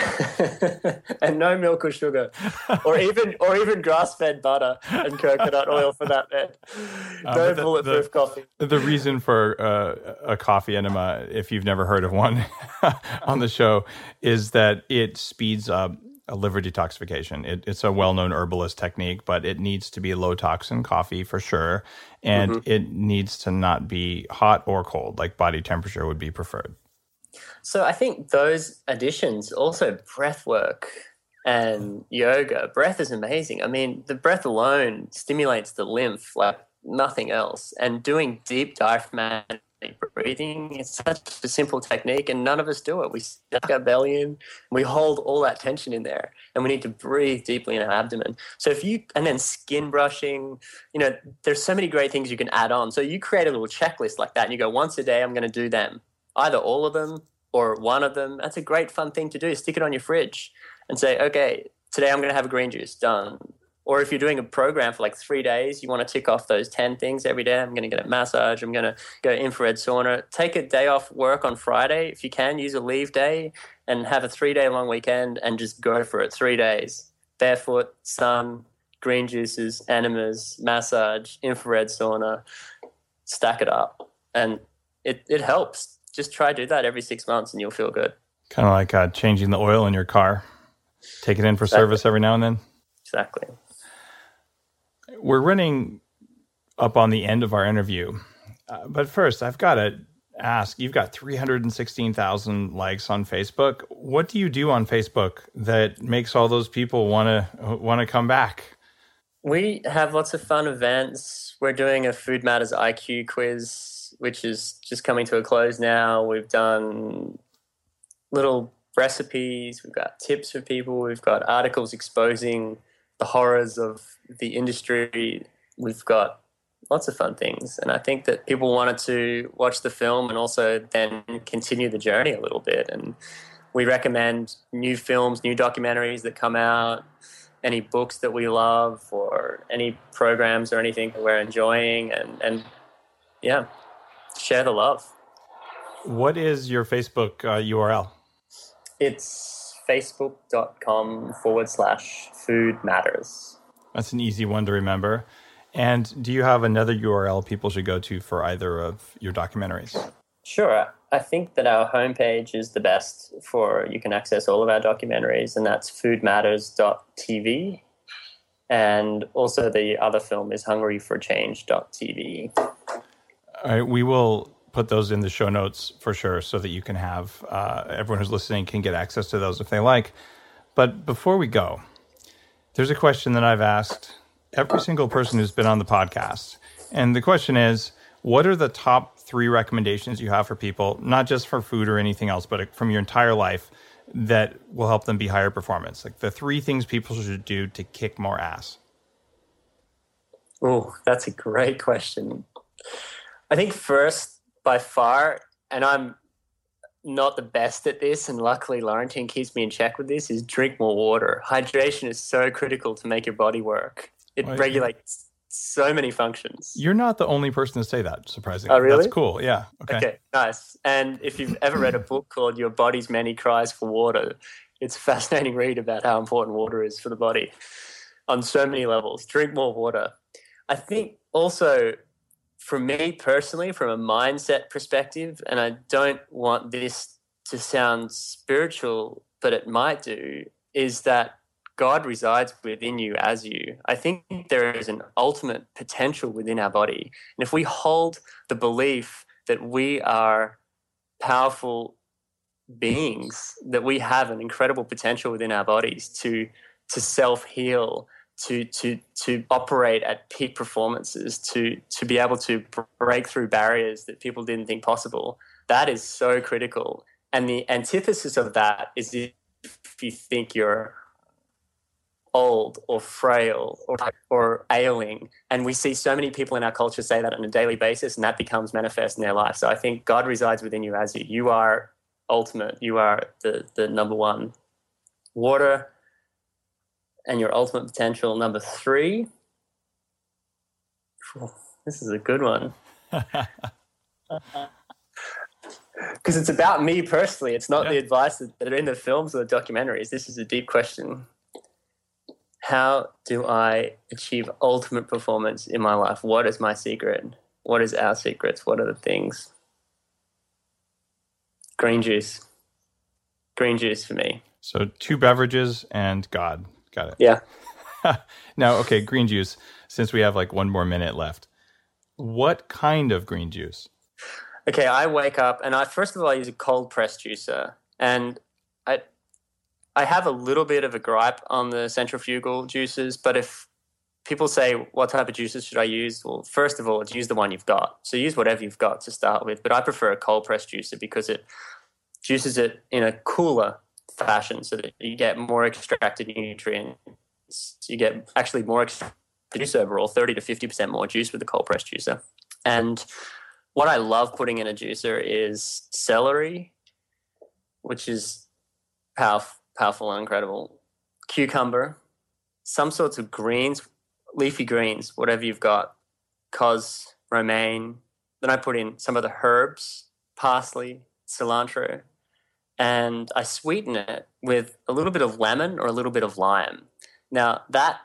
Speaker 4: And no milk or sugar, or even grass-fed butter and coconut oil for that matter. No bulletproof coffee.
Speaker 5: The reason for a coffee enema, if you've never heard of one on the show, is that it speeds up a liver detoxification. It's a well-known herbalist technique, but it needs to be low toxin coffee for sure, and it needs to not be hot or cold. Like body temperature would be preferred.
Speaker 4: So I think those additions, also breath work and yoga. Breath is amazing. I mean, the breath alone stimulates the lymph like nothing else. And doing deep diaphragmatic breathing is such a simple technique, and none of us do it. We stuck our belly in, we hold all that tension in there, and we need to breathe deeply in our abdomen. So and then skin brushing, there's so many great things you can add on. So you create a little checklist like that, and you go, once a day, I'm going to do them. Either all of them or one of them. That's a great fun thing to do. Stick it on your fridge and say, okay, today I'm going to have a green juice, done. Or if you're doing a program for like 3 days, you want to tick off those 10 things every day. I'm going to get a massage. I'm going to go infrared sauna. Take a day off work on Friday. If you can, use a leave day and have a 3-day long weekend and just go for it 3 days. Barefoot, sun, green juices, enemas, massage, infrared sauna, stack it up. And it helps. Just try to do that every 6 months and you'll feel good.
Speaker 5: Kind of like changing the oil in your car. Take it in for service every now and then.
Speaker 4: Exactly.
Speaker 5: We're running up on the end of our interview. But first, I've got to ask, you've got 316,000 likes on Facebook. What do you do on Facebook that makes all those people want to come back?
Speaker 4: We have lots of fun events. We're doing a Food Matters IQ quiz, which is just coming to a close now. We've done little recipes. We've got tips for people. We've got articles exposing the horrors of the industry. We've got lots of fun things. And I think that people wanted to watch the film and also then continue the journey a little bit. And we recommend new films, new documentaries that come out, any books that we love, or any programs or anything that we're enjoying. And yeah, share the love.
Speaker 5: What is your Facebook URL?
Speaker 4: It's facebook.com/Food Matters.
Speaker 5: That's an easy one to remember. And do you have another URL people should go to for either of your documentaries?
Speaker 4: Sure. I think that our homepage is the best you can access all of our documentaries, and that's foodmatters.tv. And also the other film is hungryforchange.tv.
Speaker 5: All right, we will put those in the show notes for sure so that you can have, everyone who's listening can get access to those if they like. But before we go, there's a question that I've asked every single person who's been on the podcast. And the question is, what are the top 3 recommendations you have for people, not just for food or anything else, but from your entire life that will help them be higher performance? Like the 3 things people should do to kick more ass.
Speaker 4: Oh, that's a great question. I think first, by far, and I'm not the best at this, and luckily Laurentine keeps me in check with this, is drink more water. Hydration is so critical to make your body work. It regulates so many functions.
Speaker 5: You're not the only person to say that, surprisingly.
Speaker 4: Oh, really?
Speaker 5: That's cool, yeah.
Speaker 4: Okay, nice. And if you've ever read a book called Your Body's Many Cries for Water, it's a fascinating read about how important water is for the body on so many levels. Drink more water. I think also, for me personally, from a mindset perspective, and I don't want this to sound spiritual, but it might do, is that God resides within you as you. I think there is an ultimate potential within our body. And if we hold the belief that we are powerful beings, that we have an incredible potential within our bodies to self-heal, to operate at peak performances, to be able to break through barriers that people didn't think possible, that is so critical. And the antithesis of that is if you think you're old or frail or ailing. And we see so many people in our culture say that on a daily basis, and that becomes manifest in their life. So I think God resides within you as you are ultimate. You are the number one. Water and your ultimate potential. Number 3. This is a good one. Because it's about me personally. It's not the advice that are in the films or the documentaries. This is a deep question. How do I achieve ultimate performance in my life? What is my secret? What is our secrets? What are the things? Green juice. Green juice for me.
Speaker 5: So 2 beverages and God. Got it.
Speaker 4: Yeah.
Speaker 5: Now, okay, green juice, since we have like 1 more minute left. What kind of green juice?
Speaker 4: Okay, I wake up and I use a cold press juicer, and I have a little bit of a gripe on the centrifugal juices, but if people say, what type of juices should I use? Well, first of all, it's use the one you've got. So use whatever you've got to start with, but I prefer a cold press juicer because it juices it in a cooler fashion so that you get more extracted nutrients. You get actually more juice overall, 30 to 50% more juice with the cold press juicer. And what I love putting in a juicer is celery, which is powerful and incredible, cucumber, some sorts of greens, leafy greens, whatever you've got, cos, romaine. Then I put in some of the herbs, parsley, cilantro, and I sweeten it with a little bit of lemon or a little bit of lime. Now, that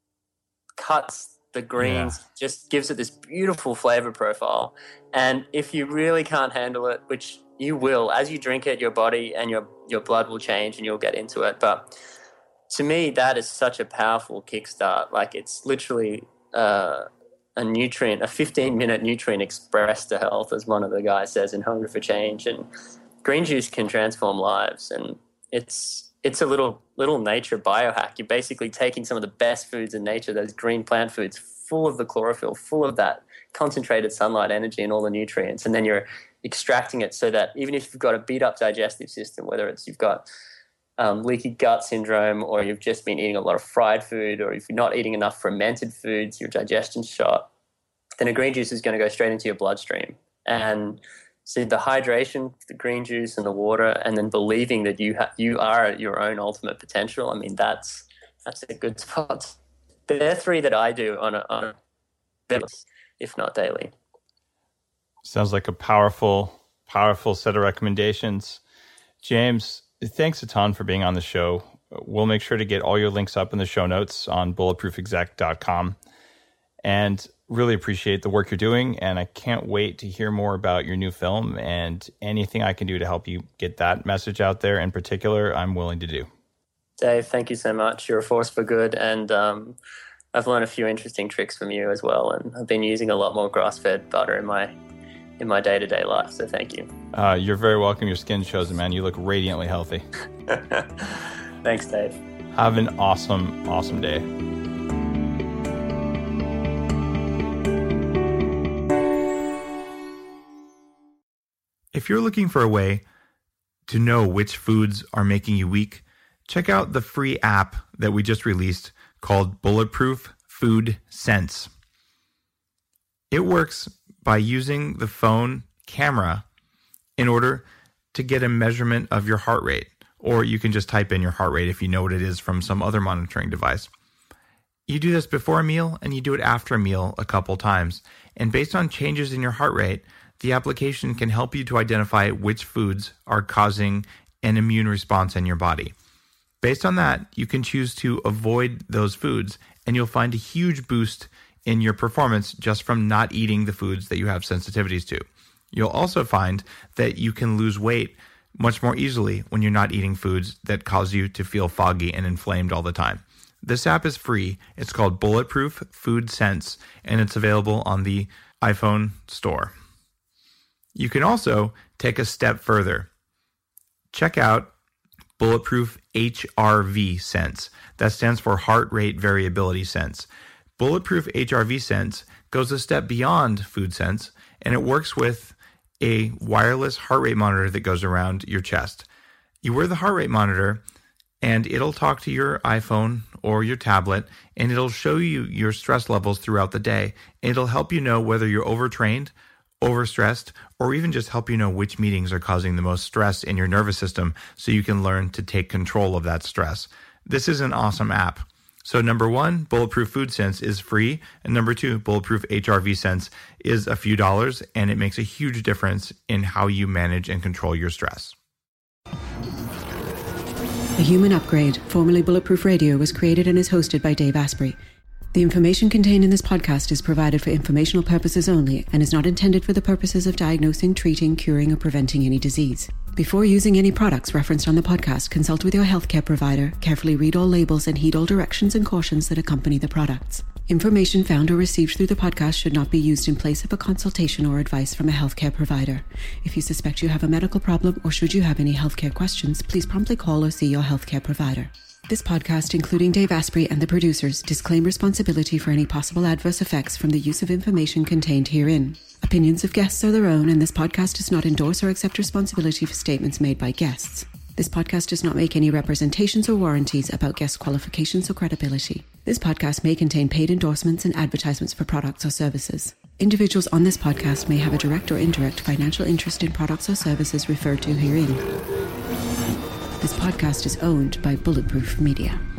Speaker 4: cuts the greens, just gives it this beautiful flavor profile. And if you really can't handle it, which you will, as you drink it, your body and your blood will change and you'll get into it. But to me, that is such a powerful kickstart. Like, it's literally a nutrient, a 15-minute nutrient express to health, as one of the guys says in Hunger for Change. And green juice can transform lives. And it's a little nature biohack. You're basically taking some of the best foods in nature, those green plant foods, full of the chlorophyll, full of that concentrated sunlight energy and all the nutrients, and then you're extracting it so that even if you've got a beat-up digestive system, whether it's you've got leaky gut syndrome, or you've just been eating a lot of fried food, or if you're not eating enough fermented foods, your digestion's shot, then a green juice is going to go straight into your bloodstream. And so the hydration, the green juice and the water, and then believing that you are at your own ultimate potential, I mean, that's a good spot. They're 3 that I do on a basis, if not daily.
Speaker 5: Sounds like a powerful set of recommendations. James, thanks a ton for being on the show. We'll make sure to get all your links up in the show notes on bulletproofexec.com. And really appreciate the work you're doing. And I can't wait to hear more about your new film, and anything I can do to help you get that message out there in particular, I'm willing to do.
Speaker 4: Dave, thank you so much. You're a force for good. And I've learned a few interesting tricks from you as well. And I've been using a lot more grass-fed butter in my day-to-day life. So thank you.
Speaker 5: You're very welcome. Your skin shows it, man. You look radiantly healthy.
Speaker 4: Thanks, Dave.
Speaker 5: Have an awesome, awesome day.
Speaker 2: If you're looking for a way to know which foods are making you weak, check out the free app that we just released called Bulletproof Food Sense. It works by using the phone camera in order to get a measurement of your heart rate, or you can just type in your heart rate if you know what it is from some other monitoring device. You do this before a meal and you do it after a meal a couple times. And based on changes in your heart rate, the application can help you to identify which foods are causing an immune response in your body. Based on that, you can choose to avoid those foods, and you'll find a huge boost in your performance just from not eating the foods that you have sensitivities to. You'll also find that you can lose weight much more easily when you're not eating foods that cause you to feel foggy and inflamed all the time. This app is free. It's called Bulletproof Food Sense, and it's available on the iPhone store. You can also take a step further. Check out Bulletproof HRV Sense. That stands for Heart Rate Variability Sense. Bulletproof HRV Sense goes a step beyond Food Sense, and it works with a wireless heart rate monitor that goes around your chest. You wear the heart rate monitor, and it'll talk to your iPhone or your tablet, and it'll show you your stress levels throughout the day. It'll help you know whether you're overtrained, overstressed, or even just help you know which meetings are causing the most stress in your nervous system so you can learn to take control of that stress. This is an awesome app. So number one, Bulletproof Food Sense is free. And number two, Bulletproof HRV Sense is a few dollars, and it makes a huge difference in how you manage and control your stress.
Speaker 1: The Human Upgrade, formerly Bulletproof Radio, was created and is hosted by Dave Asprey. The information contained in this podcast is provided for informational purposes only and is not intended for the purposes of diagnosing, treating, curing, or preventing any disease. Before using any products referenced on the podcast, consult with your healthcare provider, carefully read all labels, and heed all directions and cautions that accompany the products. Information found or received through the podcast should not be used in place of a consultation or advice from a healthcare provider. If you suspect you have a medical problem or should you have any healthcare questions, please promptly call or see your healthcare provider. This podcast, including Dave Asprey and the producers, disclaim responsibility for any possible adverse effects from the use of information contained herein. Opinions of guests are their own, and this podcast does not endorse or accept responsibility for statements made by guests. This podcast does not make any representations or warranties about guest qualifications or credibility. This podcast may contain paid endorsements and advertisements for products or services. Individuals on this podcast may have a direct or indirect financial interest in products or services referred to herein. This podcast is owned by Bulletproof Media.